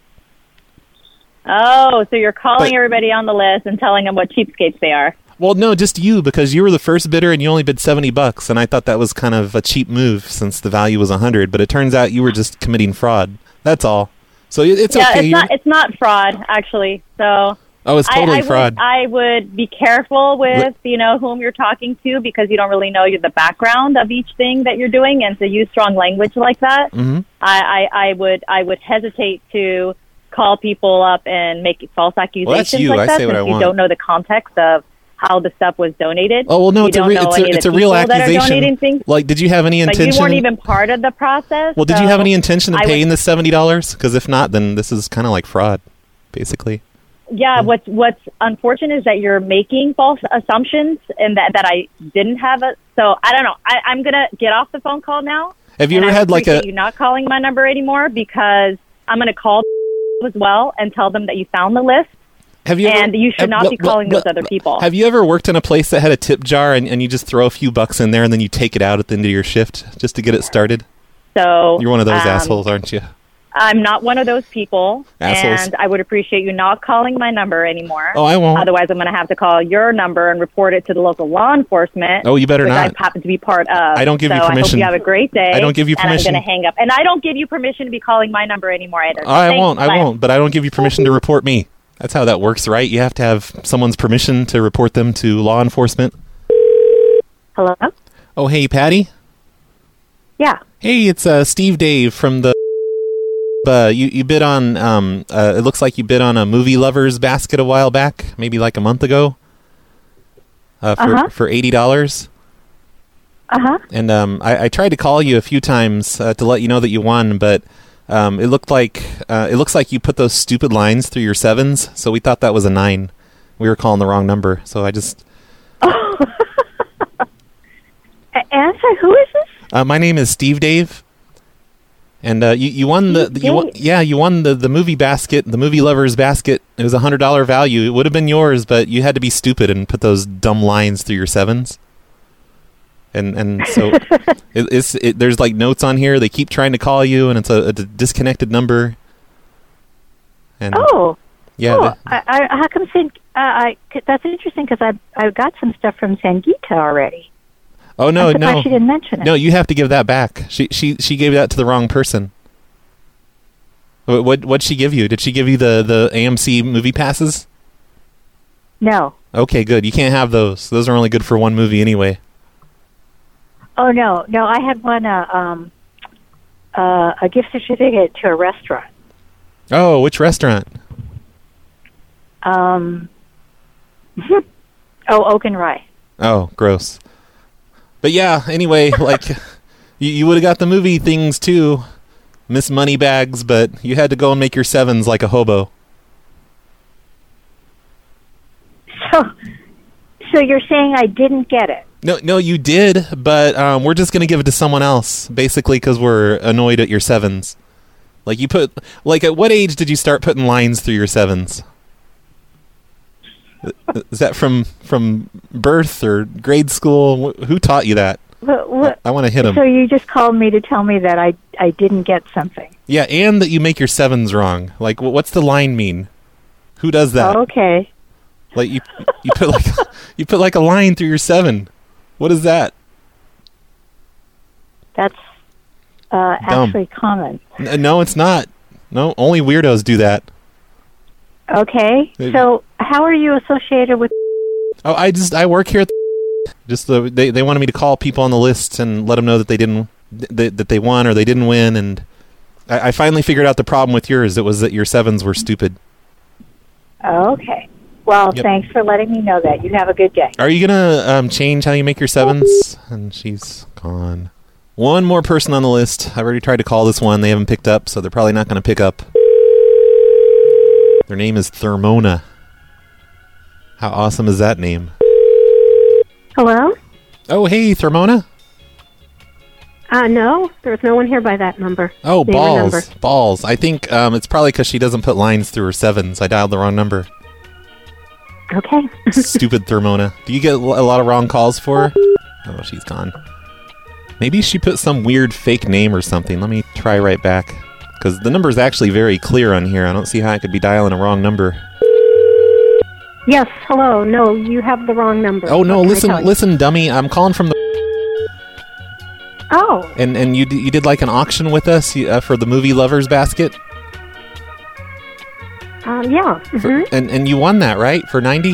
Oh, so you're calling everybody on the list and telling them what cheapskates they are. Well, no, just you, because you were the first bidder and you only bid $70, and I thought that was kind of a cheap move since the value was $100. But it turns out you were just committing fraud. That's all. So it's okay. It's not fraud actually. So it's totally fraud. I would be careful with whom you're talking to because you don't really know the background of each thing that you're doing, and to use strong language like that, I would hesitate to call people up and make false accusations like that since you don't know the context of how the stuff was donated. Oh, well, no, it's a real accusation. Like, did you have any intention? But you weren't even part of the process. Well, did you have any intention of paying the $70? Because if not, then this is kind of like fraud, basically. Yeah, what's unfortunate is that you're making false assumptions and that I didn't have it. So, I don't know. I'm going to get off the phone call now. Have you ever had like you not calling my number anymore because I'm going to call as well and tell them that you found the list. And you should not be calling those other people. Have you ever worked in a place that had a tip jar and you just throw a few bucks in there and then you take it out at the end of your shift just to get it started? So you're one of those assholes, aren't you? I'm not one of those people. Assholes. And I would appreciate you not calling my number anymore. Oh, I won't. Otherwise, I'm going to have to call your number and report it to the local law enforcement. Oh, you better which not. I happen to be part of. I don't give you permission. I hope you have a great day. I don't give you permission. And I'm going to hang up. And I don't give you permission to be calling my number anymore either. I won't. But I don't give you permission to report me. That's how that works, right? You have to have someone's permission to report them to law enforcement. Hello? Oh, hey, Patty? Yeah. Hey, it's Steve Dave from the... you bid on... it looks like you bid on a Movie Lovers basket a while back, maybe like a month ago, for $80. Uh-huh. And I tried to call you a few times to let you know that you won, but... it looks like you put those stupid lines through your 7s, so we thought that was a 9. We were calling the wrong number, so I just... Answer, who is this? My name is Steve Dave, and you won you won the movie basket, the Movie Lovers basket. It was $100 value. It would have been yours, but you had to be stupid and put those dumb lines through your 7s. And so there's like notes on here. They keep trying to call you, and it's a disconnected number. And yeah. How come that's interesting because I got some stuff from Sangeeta already. Oh no, no, she didn't mention it. No, you have to give that back. She gave that to the wrong person. What'd she give you? Did she give you the AMC movie passes? No. Okay, good. You can't have those. Those are only good for one movie anyway. Oh, no. No, I had one, a gift certificate to a restaurant. Oh, which restaurant? Oak and Rye. Oh, gross. But yeah, anyway, like, you would have got the movie things too, Miss Moneybags, but you had to go and make your sevens like a hobo. So you're saying I didn't get it? No, you did, but we're just going to give it to someone else, basically because we're annoyed at your sevens. Like, at what age did you start putting lines through your sevens? Is that from birth or grade school? Who taught you that? What? I want to hit him. So you just called me to tell me that I didn't get something. Yeah, and that you make your sevens wrong. Like, what's the line mean? Who does that? Oh, okay. Like you put like a line through your seven. What is that? That's actually common. No, it's not. No, only weirdos do that. Okay. So how are you associated with? Oh, I work here at they wanted me to call people on the list and let them know that that they won or they didn't win, and I finally figured out the problem with yours. It was that your sevens were stupid. Okay. Well, Thanks for letting me know that. You have a good day. Are you gonna change how you make your sevens? And she's gone. One more person on the list. I've already tried to call this one. They haven't picked up, so they're probably not going to pick up. Their name is Thermona. How awesome is that name? Hello? Oh, hey, Thermona? No, there's no one here by that number. Oh, balls. I think it's probably because she doesn't put lines through her sevens. I dialed the wrong number. Okay. Stupid Thermona. Do you get a lot of wrong calls for her? Oh, she's gone. Maybe she put some weird fake name or something. Let me try right back. Because the number is actually very clear on here. I don't see how I could be dialing a wrong number. Yes, hello. No, you have the wrong number. Oh, no, listen, dummy. I'm calling from the... Oh. And you did like an auction with us for the Movie Lovers Basket? Yeah. Mm-hmm. And you won that, right? For $90?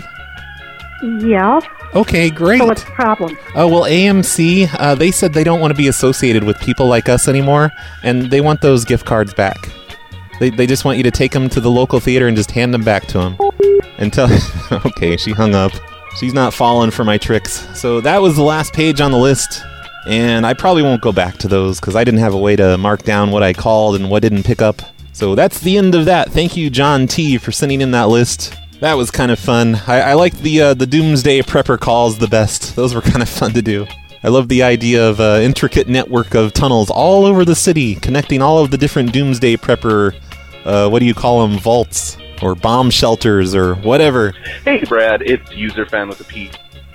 Yeah. Okay, great. So what's the problem? Oh, well, AMC, they said they don't want to be associated with people like us anymore, and they want those gift cards back. They just want you to take them to the local theater and just hand them back to them. And tell... Okay, she hung up. She's not falling for my tricks. So that was the last page on the list, and I probably won't go back to those because I didn't have a way to mark down what I called and what didn't pick up. So that's the end of that. Thank you, John T., for sending in that list. That was kind of fun. I liked the Doomsday Prepper calls the best. Those were kind of fun to do. I love the idea of an intricate network of tunnels all over the city, connecting all of the different Doomsday Prepper, what do you call them, vaults, or bomb shelters, or whatever. Hey, Brad, it's UserFan with a P.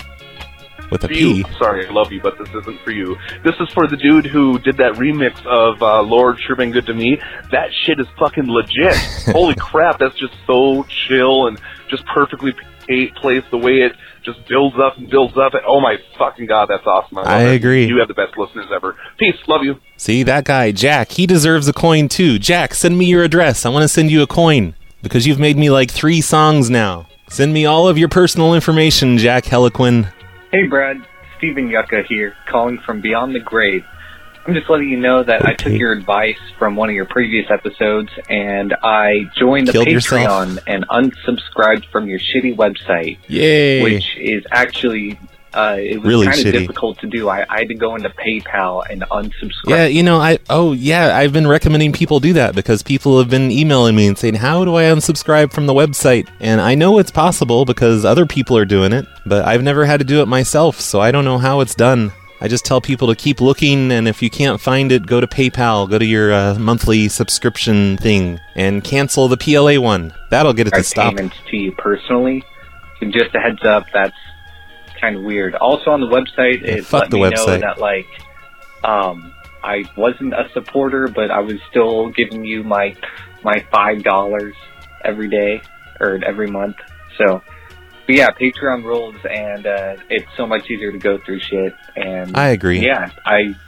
With a for P? You. Sorry, I love you, but this isn't for you. This is for the dude who did that remix of Lord Sure Been Good to Me. That shit is fucking legit. Holy crap, that's just so chill and just perfectly placed the way it just builds up and builds up. Oh my fucking god, that's awesome. I agree. You have the best listeners ever. Peace, love you. See, that guy, Jack, he deserves a coin too. Jack, send me your address. I want to send you a coin because you've made me like 3 songs now. Send me all of your personal information, Jack Heliquin. Hey Brad, Stephen Yucca here, calling from Beyond the Grave. I'm just letting you know that I took your advice from one of your previous episodes and I joined the Patreon and unsubscribed from your shitty website. Yay! Which is actually, it was really kind of shitty. difficult to do. I had to go into PayPal and unsubscribe. Yeah, you know, I've been recommending people do that because people have been emailing me and saying, how do I unsubscribe from the website? And I know it's possible because other people are doing it, but I've never had to do it myself, so I don't know how it's done. I just tell people to keep looking, and if you can't find it, go to PayPal, go to your monthly subscription thing, and cancel the PLA one. That'll get it to stop. Payments to you personally. So just a heads up, that's kind of weird. Also on the website, it let me know that, like, I wasn't a supporter, but I was still giving you my $5 every day, or every month. So... But yeah, Patreon rules, and it's so much easier to go through shit. And I agree. Yeah, I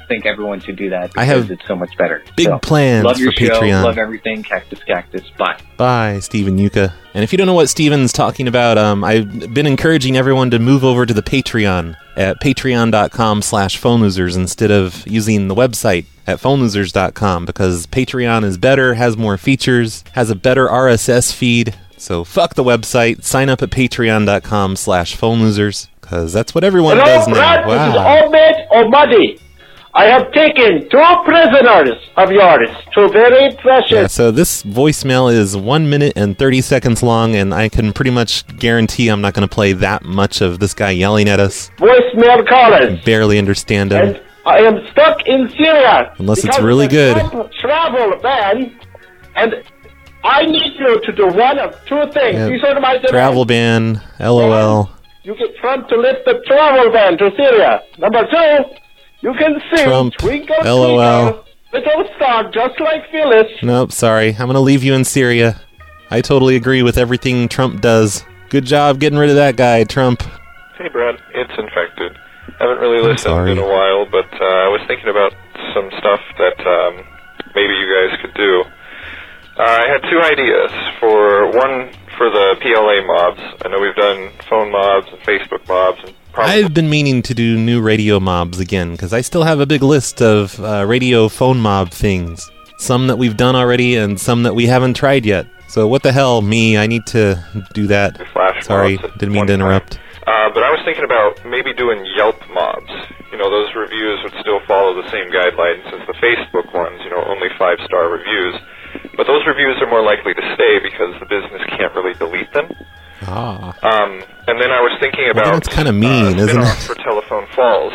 think everyone should do that because it's so much better. Big plans love your for show, Patreon. Love everything. Cactus. Bye. Bye, Steven Yuka. And if you don't know what Steven's talking about, I've been encouraging everyone to move over to the Patreon at patreon.com/phonelosers instead of using the website at phonelosers.com, because Patreon is better, has more features, has a better RSS feed. So fuck the website. Sign up at patreon.com/phonelosers, because that's what everyone does now. Brad, this is Ahmed Omadi. I have taken 2 prisoners of yours, 2 very precious. Yeah, so this voicemail is 1 minute and 30 seconds long, and I can pretty much guarantee I'm not going to play that much of this guy yelling at us. Voicemail callers. Barely understand him. And I am stuck in Syria. Unless it's really good. Travel ban, and I need you to do one of 2 things. Yeah. These are my demands. Travel ban, LOL. You get Trump to lift the travel ban to Syria. Number 2, you can sing Trump, Twinkle LOL. Twinkle, Little Star, just like Phyllis. Nope, sorry. I'm going to leave you in Syria. I totally agree with everything Trump does. Good job getting rid of that guy, Trump. Hey, Brad. It's Infected. Haven't really listened in a while, but I was thinking about some stuff that maybe you guys could do. I had 2 ideas. One for the PLA mobs. I know we've done phone mobs and Facebook mobs. And I've been meaning to do new radio mobs again, because I still have a big list of radio phone mob things. Some that we've done already and some that we haven't tried yet. So what the hell, me, I need to do that. Sorry, didn't mean to interrupt. But I was thinking about maybe doing Yelp mobs. You know, those reviews would still follow the same guidelines as the Facebook ones, only 5-star reviews. But those reviews are more likely to stay because the business can't really delete them. And then I was thinking about that's kind of mean, isn't it? For Telephone Falls,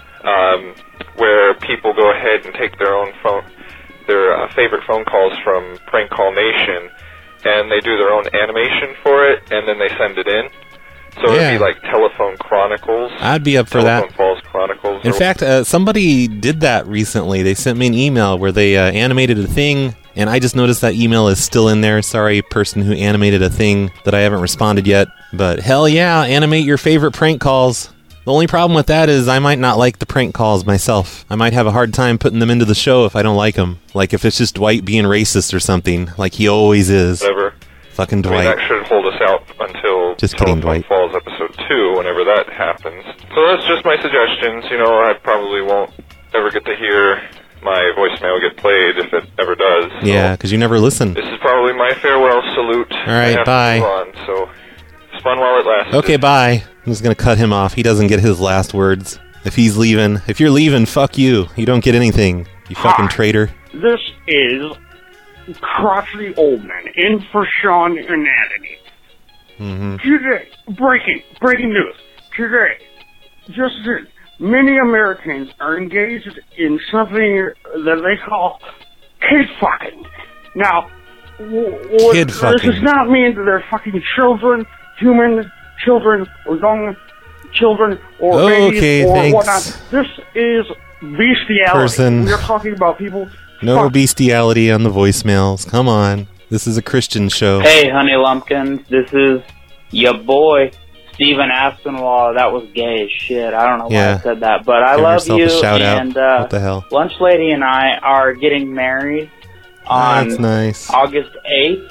where people go ahead and take their favorite phone calls from Prank Call Nation, and they do their own animation for it, and then they send it in. So it'd be like Telephone Chronicles. I'd be up for Telephone that. Falls Chronicles. In fact, somebody did that recently. They sent me an email where they animated a thing, and I just noticed that email is still in there. Sorry, person who animated a thing that I haven't responded yet. But hell yeah, animate your favorite prank calls. The only problem with that is I might not like the prank calls myself. I might have a hard time putting them into the show if I don't like them. Like if it's just Dwight being racist or something, like he always is. Whatever. Fucking Dwight. I mean, that should hold us out until Just kidding, Dwight. Falls episode 2, whenever that happens. So that's just my suggestions. I probably won't ever get to hear my voicemail get played if it ever does. So Yeah, because you never listen. this is probably my farewell salute. All right, I have bye. To move on, so it's fun while it lasts. Okay, bye. I'm just going to cut him off. He doesn't get his last words. If he's leaving, if you're leaving, fuck you. You don't get anything, you fucking traitor. This is Crotchety Oldman in for Sean Anatomy. Today, breaking news. Today, just in, many Americans are engaged in something that they call kid fucking. Now, Kid this fucking. does not mean that they're fucking children, human children, or young children, or Okay, babies, or thanks. whatnot. This is bestiality. Person. We are talking about people. No bestiality on the voicemails. Come on. This is a Christian show. Hey, honey lumpkins, this is your boy, Steven Aspinwall. That was gay as shit. I don't know why I said that, but I Give love yourself you. a shout out. And What the hell? Lunch Lady and I are getting married on That's nice. August 8th,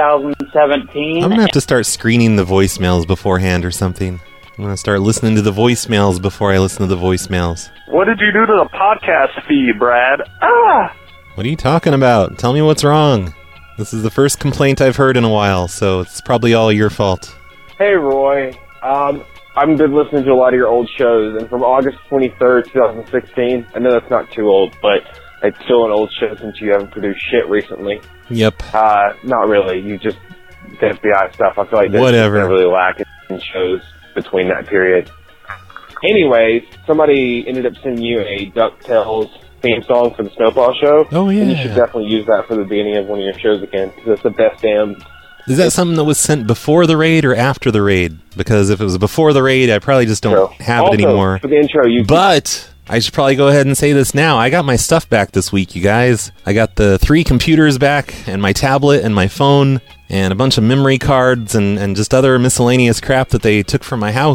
2017. I'm going to have to start screening the voicemails beforehand or something. I'm going to start listening to the voicemails before I listen to the voicemails. What did you do to the podcast feed, Brad? What are you talking about? Tell me what's wrong. This is the first complaint I've heard in a while, so it's probably all your fault. Hey, Roy. I've been listening to a lot of your old shows, and from August 23rd, 2016, I know that's not too old, but it's still an old show since you haven't produced shit recently. Yep. Not really. You just, the FBI stuff, I feel like there's Whatever. been really lacking in shows between that period. Anyways, somebody ended up sending you a DuckTales theme song for the Snowplow Show. Oh, yeah. And you should definitely use that for the beginning of one of your shows again, because it's the best damn... Is that something that was sent before the raid or after the raid? Because if it was before the raid, I probably just don't have Also, it anymore. for the intro, But I should probably go ahead and say this now. I got my stuff back this week, you guys. I got the 3 computers back, and my tablet, and my phone, and a bunch of memory cards, and just other miscellaneous crap that they took from my house.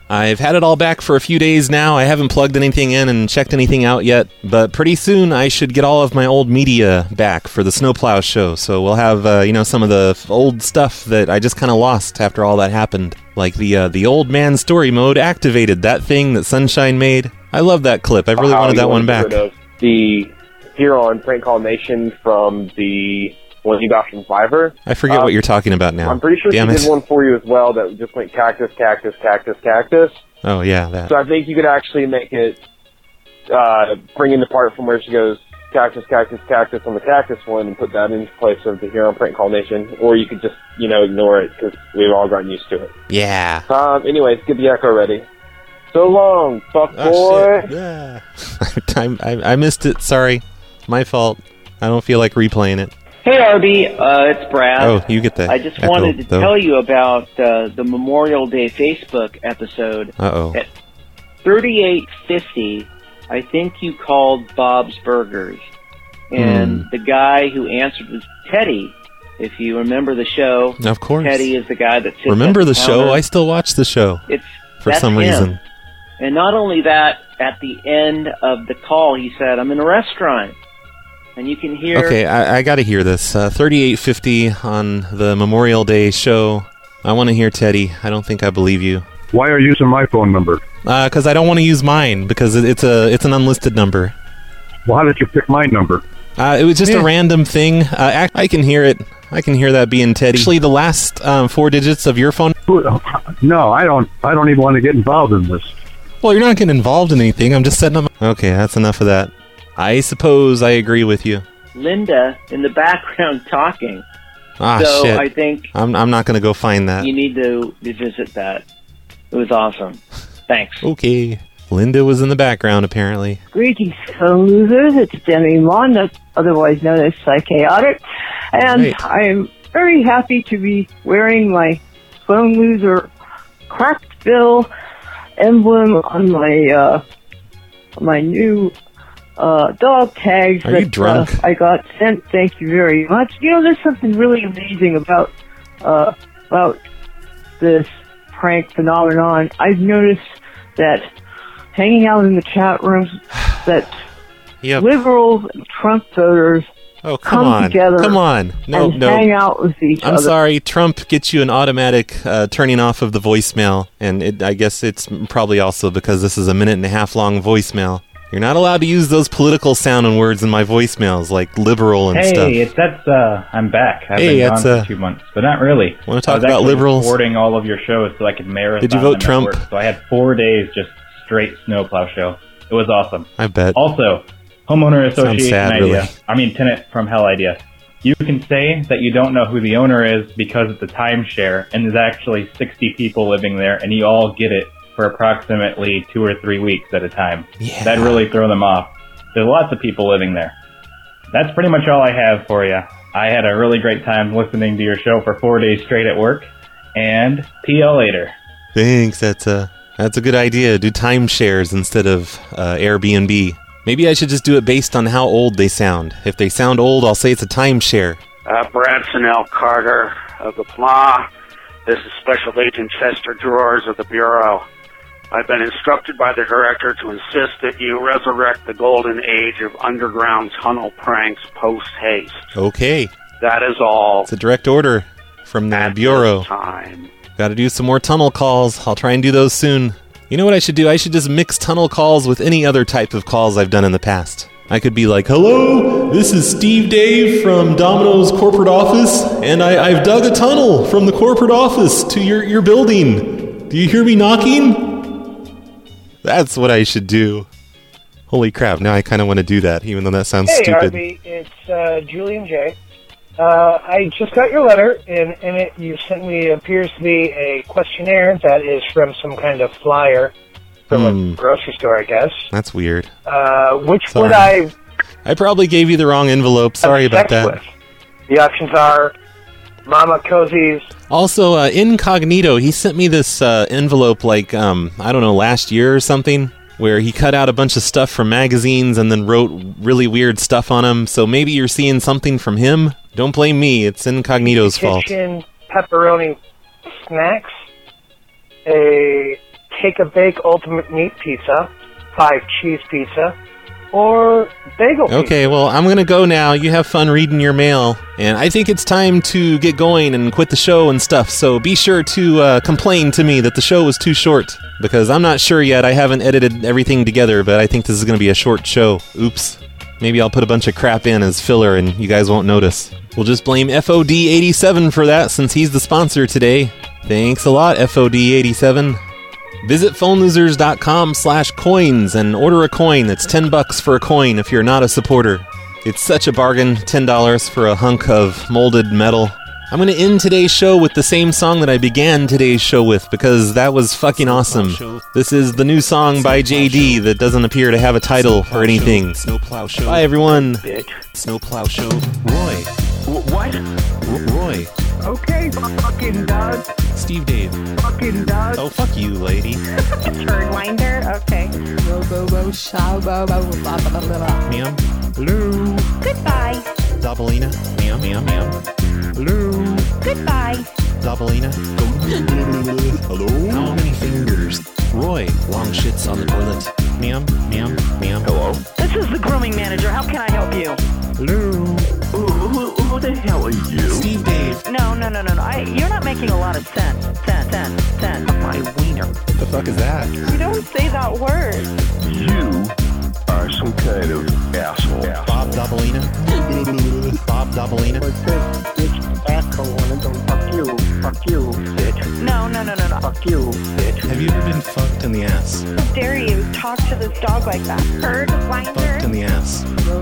I've had it all back for a few days now. I haven't plugged anything in and checked anything out yet, but pretty soon I should get all of my old media back for the Snowplow show. So we'll have, some of the old stuff that I just kind of lost after all that happened. Like the old man story mode activated, that thing that Sunshine made. I love that clip. I really wanted that one back. The Huron Prank Call Nation from the one you got from Fiverr. I forget what you're talking about now. I'm pretty sure she did one for you as well that just went cactus, cactus, cactus, cactus. Oh, yeah, that. So I think you could actually make it, bring in the part from where she goes cactus, cactus, cactus on the cactus one and put that in place of the Huron Prank Call Nation. Or you could just, ignore it because we've all gotten used to it. Yeah. Anyways, get the echo ready. So long, fuck boy. Shit. Yeah. I missed it. Sorry. My fault. I don't feel like replaying it. Hey, Arby, it's Brad. Oh, you get that. I just wanted to tell you about the Memorial Day Facebook episode. Uh-oh. At 3850, I think you called Bob's Burgers. And the guy who answered was Teddy. If you remember the show. Of course. Teddy is the guy that sits Remember at the show? I still watch the show. For some reason. And not only that, at the end of the call, he said, I'm in a restaurant. And you can hear... Okay, I got to hear this. 3850 on the Memorial Day show. I want to hear Teddy. I don't think I believe you. Why are you using my phone number? Because I don't want to use mine, because it's an unlisted number. Well, how did you pick my number? It was just a random thing. I can hear it. I can hear that being Teddy. Actually, the last 4 digits of your phone... No, I don't even want to get involved in this. Well, you're not getting involved in anything. I'm just setting up... Okay, that's enough of that. I suppose I agree with you. Linda in the background talking. So shit. I think I'm not going to go find that. You need to revisit that. It was awesome. Thanks. Okay. Linda was in the background, apparently. Greetings, phone losers. It's Demi Mon, otherwise known as Psychaotic. And I'm very happy to be wearing my phone loser cracked bill emblem on my new dog tags. Are you drunk? I got sent. Thank you very much. There's something really amazing about this prank phenomenon. I've noticed that hanging out in the chat rooms, that liberals and Trump voters come together. Come on. No. Hang out with each other. I'm sorry. Trump gets you an automatic turning off of the voicemail, and I guess it's probably also because this is a 1.5 long voicemail. You're not allowed to use those political sounding words in my voicemails, like liberal and stuff. Hey, I'm back. I've been gone for 2 months, but not really. Want to talk about liberals? I was recording all of your shows so I could marathon. Did you vote Trump? So I had 4 days just straight snowplow show. It was awesome. I bet. Also, homeowner association sad, idea. Really. I mean, tenant from hell idea. You can say that you don't know who the owner is because it's a timeshare, and there's actually 60 people living there, and you all get it for approximately 2 or 3 weeks at a time. Yeah. That'd really throw them off. There's lots of people living there. That's pretty much all I have for you. I had a really great time listening to your show for 4 days straight at work, and PL later. Thanks, that's a good idea. Do timeshares instead of Airbnb. Maybe I should just do it based on how old they sound. If they sound old, I'll say it's a timeshare. Bradson L. Carter of the PLA. This is Special Agent Chester Drawers of the Bureau. I've been instructed by the director to insist that you resurrect the golden age of underground tunnel pranks post-haste. Okay. That is all. It's a direct order from the Bureau. Got to do some more tunnel calls. I'll try and do those soon. You know what I should do? I should just mix tunnel calls with any other type of calls I've done in the past. I could be like, hello, this is Steve Dave from Domino's corporate office, and I've dug a tunnel from the corporate office to your building. Do you hear me knocking? That's what I should do. Holy crap, now I kind of want to do that, even though that sounds stupid. Hey, Arby, it's Julian J. I just got your letter, and in it you sent me, appears to be a questionnaire that is from some kind of flyer from a grocery store, I guess. That's weird. Which would I... I probably gave you the wrong envelope. Sorry about that. With. The options are Mama Cozy's. Also, Incognito, he sent me this envelope like, I don't know, last year or something, where he cut out a bunch of stuff from magazines and then wrote really weird stuff on them. So maybe you're seeing something from him. Don't blame me. It's Incognito's fault. Kitchen pepperoni snacks, a Take a Bake Ultimate Meat Pizza, 5 cheese pizza, or bagel pizza. Okay, well, I'm going to go now. You have fun reading your mail. And I think it's time to get going and quit the show and stuff. So be sure to complain to me that the show was too short. Because I'm not sure yet. I haven't edited everything together, but I think this is going to be a short show. Oops. Maybe I'll put a bunch of crap in as filler and you guys won't notice. We'll just blame FOD87 for that since he's the sponsor today. Thanks a lot, FOD87. Visit phonelosers.com/coins and order a coin. That's $10 for a coin if you're not a supporter. It's such a bargain, $10 for a hunk of molded metal. I'm going to end today's show with the same song that I began today's show with because that was fucking awesome. This is the new song by JD that doesn't appear to have a title or anything. Snowplow Show. Bye, everyone. Snowplow Show. Roy. What? Roy. Okay, fucking Doug. Steve Dave. Fucking Doug. Oh, fuck you, lady. Turnwinder. Okay. Meow. Hello. Goodbye. Doubleina. Meow, meow, meow. Hello. Goodbye. Doubleina. Hello. How many fingers? Roy. Long shits on the toilet. Meow, meow, meow. Hello. This is the grooming manager. How can I help you? Hello. Who the hell are you? Steve Dave. No. You're not making a lot of sense. My wiener. What the fuck is that? You don't say that word. You are some kind of asshole. Bob Doubleina. Bob Doubleina. Fuck you, bitch. No. Fuck you, bitch. Have you ever been fucked in the ass? How dare you talk to this dog like that? Bird, whiner. Fucked in the ass.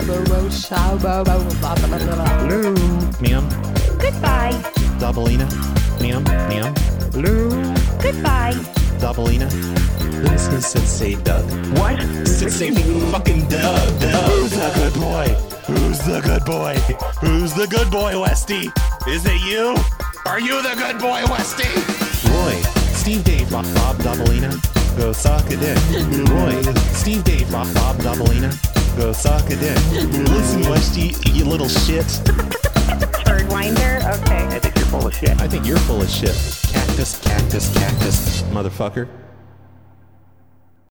Hello. Meow. Goodbye. Doubleina. Meow, meow. Hello. Goodbye. Doubleina. This is Sensei Doug. What? Sensei fucking Doug. Who's the good boy? Who's the good boy? Who's the good boy, Westy? Is it you? Are you the good boy, Westy? Roy. Steve Dave. Bob Doubleina. Go suck a dick. Roy. Steve Dave. Bob Doubleina. Go suck a dick. Listen, Westy, you little shit. Turnwinder. Okay. I think you're full of shit. I think you're full of shit. Cactus, cactus, cactus, motherfucker.